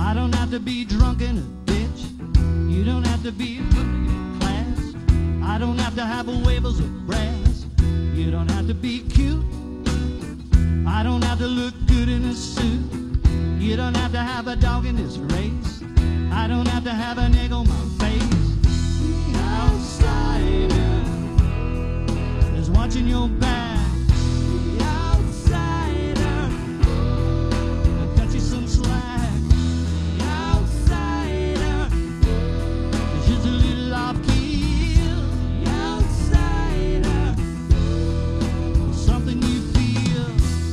I don't have to be drunk in a ditch. You don't have to be from class. I don't have to have a waivers of brass. You don't have to be cute. I don't have to look good in a suit. You don't have to have a dog in this race. I don't have to have an egg on my face. The outsider is watching your back. The outsider will cut you some slack. The outsider is just a little off key. The outsider is something you feel.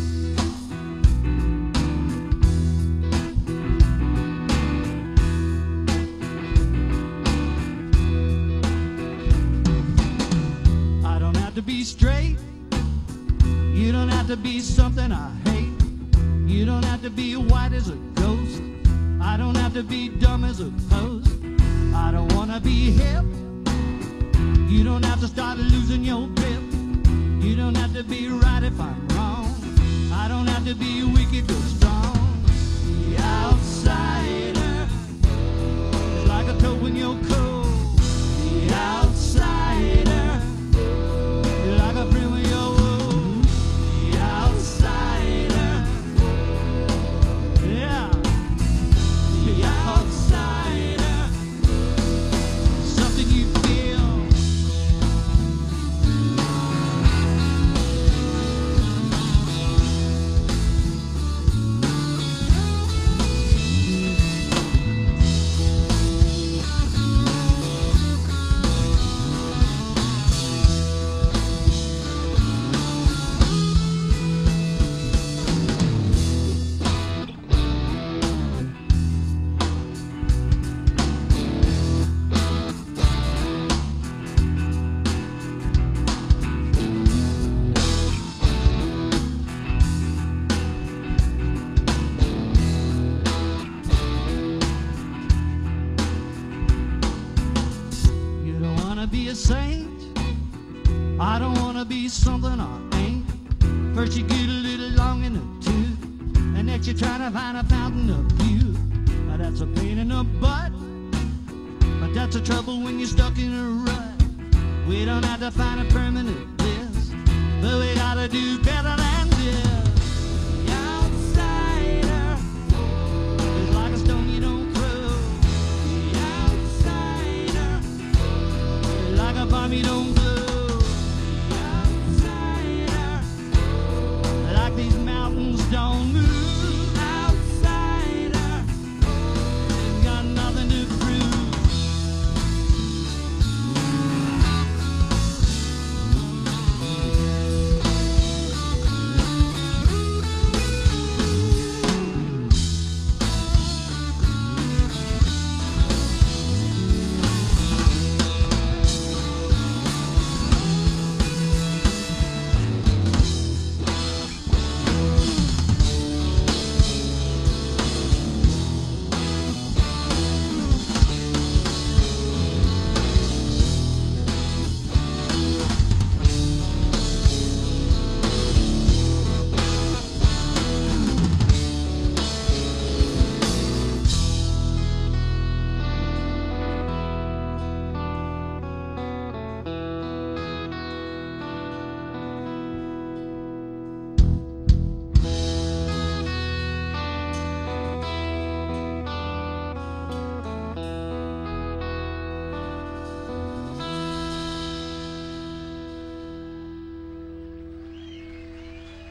I don't have to be straight. You don't have to be something I hate. You don't have to be white as a ghost. I don't have to be dumb as a post. I don't want to be hip. You don't have to start losing your grip. You don't have to be right if I'm wrong. I don't have to be wicked but strong. The outsider is like a toad when you're cold. The outsider is like a friend when you're old. The outsider, yeah. The outsider is something you feel. Be a saint. I don't wanna be something I ain't. First you get a little long in the tooth, and next you're trying to find a fountain of youth. Now that's a pain in the butt, but that's the trouble when you're stuck in a rut. We don't have to find a permanent bliss, but we gotta do better than